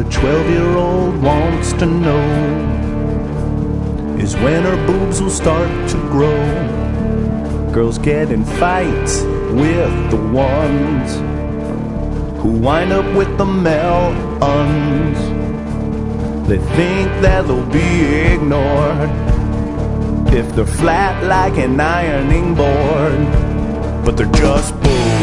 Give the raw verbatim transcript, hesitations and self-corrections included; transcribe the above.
twelve-year-old wants to know is when her boobs will start to grow. Girls get in fights with the ones who wind up with the melons. They think that they'll be ignored if they're flat like an ironing board, but they're just boobs.